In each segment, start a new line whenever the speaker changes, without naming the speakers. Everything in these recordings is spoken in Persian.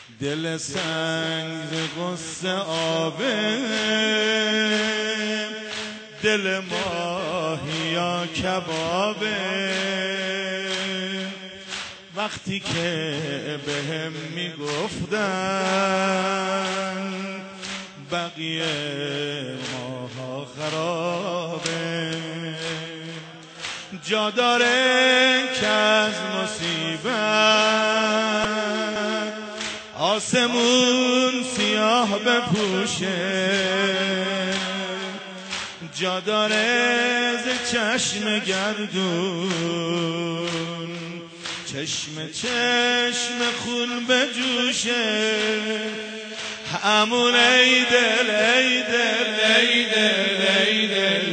دل سنگ غصه آبه، دل ماهیا کبابه. وقتی که بهم میگفتن بقیه ماها خرابه، جا داره که از مصیبت آسمون سیاه بپوشه، جا داره ز چشم گردون چشم خون بجوشه. همون ای دل ای دل ای دل ای دل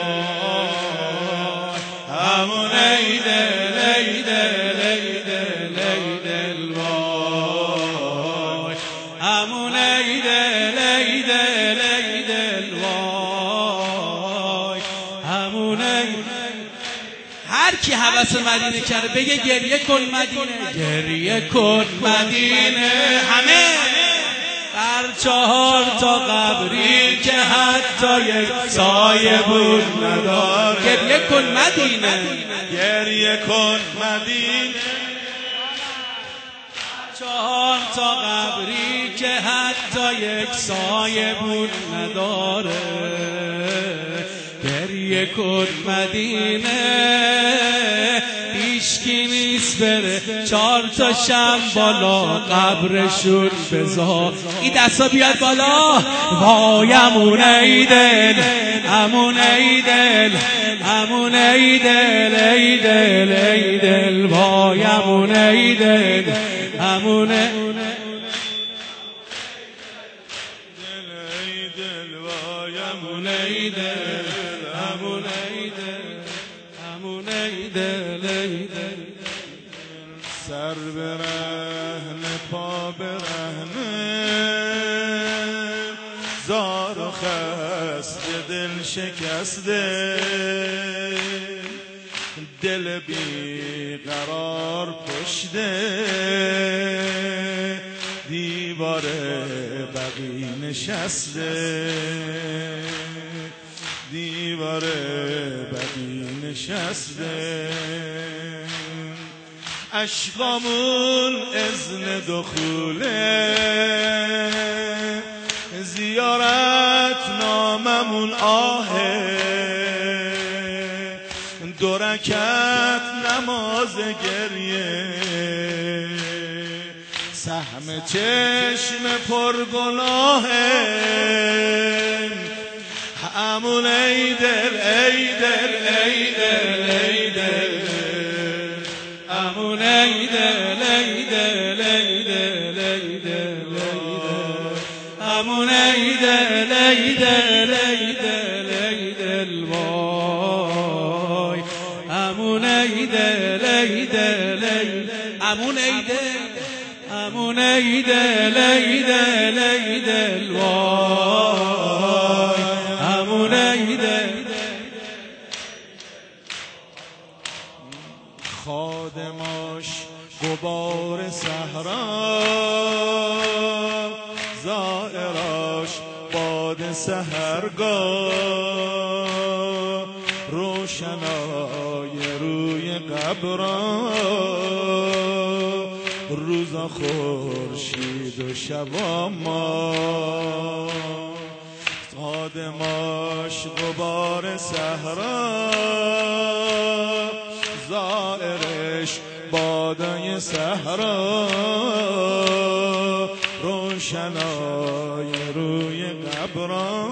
وای، همون ای دل ای دل ای دل ای دل وای، همون ای دل ای دل ای دل وای، همون ای. هر کی هوس مدینه کرده بگه گریه کن مدینه، گریه کن مدینه. همه در 4 تا قبری که حتی یک سایه بود نداره، گریه کن مدینه، گریه کن مدینه. 4 تا قبری که حتی یک سایه بود نداره، گریه کن مدینه. هیچکی نیست بره 4 تا شب بالا قبرشون بذار. این دستا بیاد بالا. وای امون ای دل، امون ای دل، امون ای دل ای دل ای دل، وای امون ای دل، امون ای دل، وای امون ای دل، امون ای دل، امون ای دل ای دل. سر برهنه پا برهنه، زار و خسته دل شکسته، دل بی قرار پشته دیوار بقی نشسته، دیوار بقی نشسته. عشقامون اذن دخوله، زیارت ناممون آهه، 2 رکعت نماز گریه، سهم چشم پرگناهه. همون ای دل ای دل ای دل ای دل، امون ای دل ای دل ای دل ای دل، امون ای دل ای دل ای دل ای دل وای، امون ای دل ای دل ای، امون ای دل، امون ای دل ای دل ای دل وای، امون ای دل. خادماش غبار صحرا، زائراش باد سحرگاه، روشنای روی قبرا، روزا خورشید و شبا ما. خادماش غبار صحرا، زائرش بادای صحرا، روشنای روی قبرا،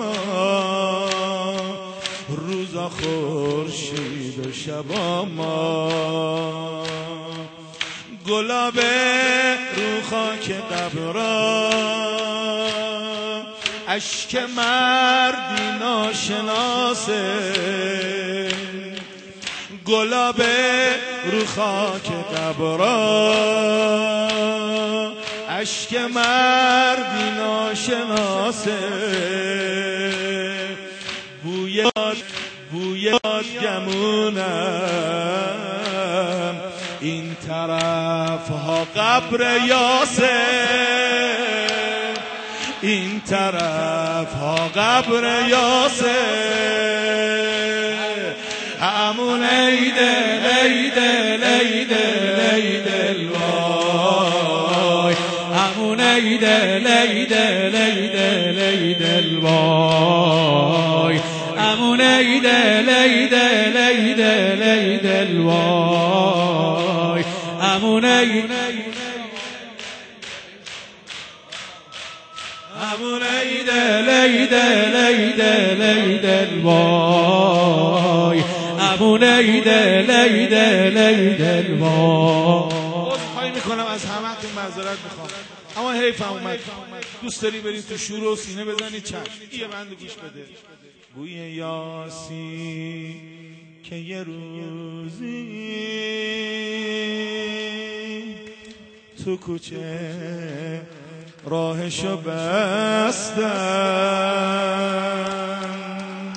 روزا خورشید و شبا ما. گلابه رو خاک قبرا، اشک مردی ناشناسه، گلابه رو خاک قبرا، اشک مردی ناشناسه. بوی گمونم این طرف ها قبر یاسر. این طرف ها قبر یاسر امون ایدل ایدل ایدل ایدل وای امون ایدل ایدل ایدل ایدل وای امون ایدل ایدل ایدل ایدل وای امون ایدل امون ایدل ایدل ایدل ایدل وای امون ایدل ایدل ایدل وای. عذرخواهی میکنم از همه‌تون، معذرت میخوام، اما حیفم اومد. دوست داری برید تو شور و سینه بزنید چشم. یه بند گوش بده. بوی یاسی که یه روزی تو کوچه راهشو بستم.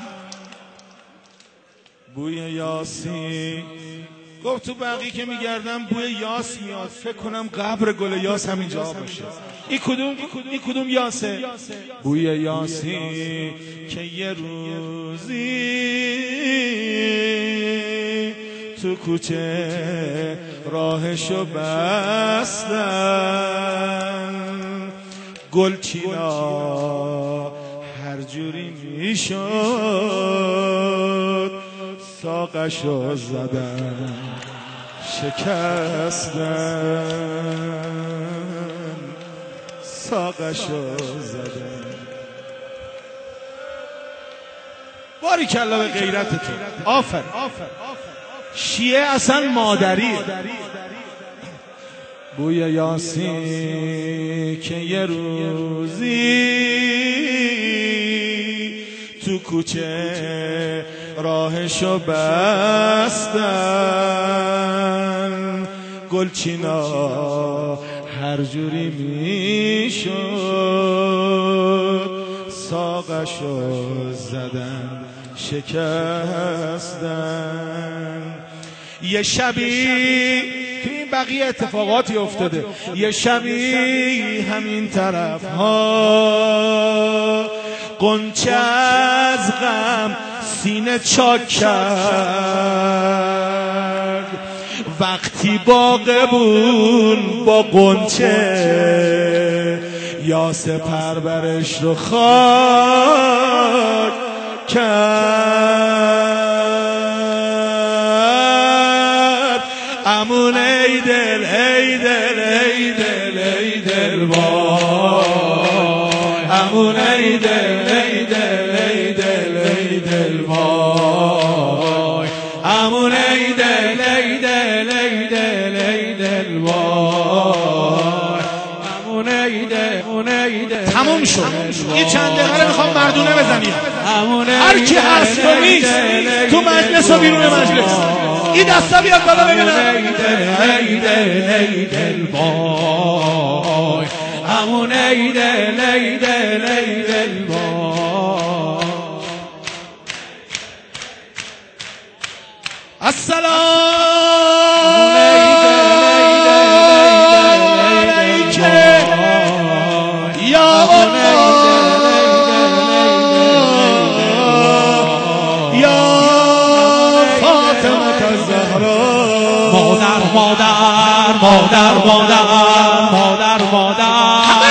بوی یاسی گفت تو بقیه که میگردم بوی یاس میاد، فکر کنم قبر گل یاس همینجا باشه. این کدوم یاسه؟ بوی یاسی که یه روزی تو کوچه راهشو بستم. گلچینا هر جوری میشد ساقشو زدم شکستم ساقشو زدم. باریکلا به غیرتتون. آفر. شیعه اصلا مادریه. بوی یاسی که یه روزی تو کوچه راهشو بستن. گلچینا هر جوری میشد ساقشو زدن شکستن. یه شبی تو این بقیه اتفاقاتی افتاده. یه شبی همین طرف ها قنچه از غم سینه چاک کرد. وقتی باغبون با قنچه یاس پرورش رو خاک کرد. امون ایدل ایدل ایدل ایدل وای امون ایدل ایدل ایدل ایدل وای امون ایدل ایدل ایدل ایدل وای امون ایدل. تموم شد. یه چند دقیقه میخوام مردونه بزنیم. هر کی هست و نیست تو مجلس و بیرون مجلس این دستا بیاد بالا ببینم. ایدل ایدل وای امون ایدل ایدل ایدل وای. السلام علیک یا مادر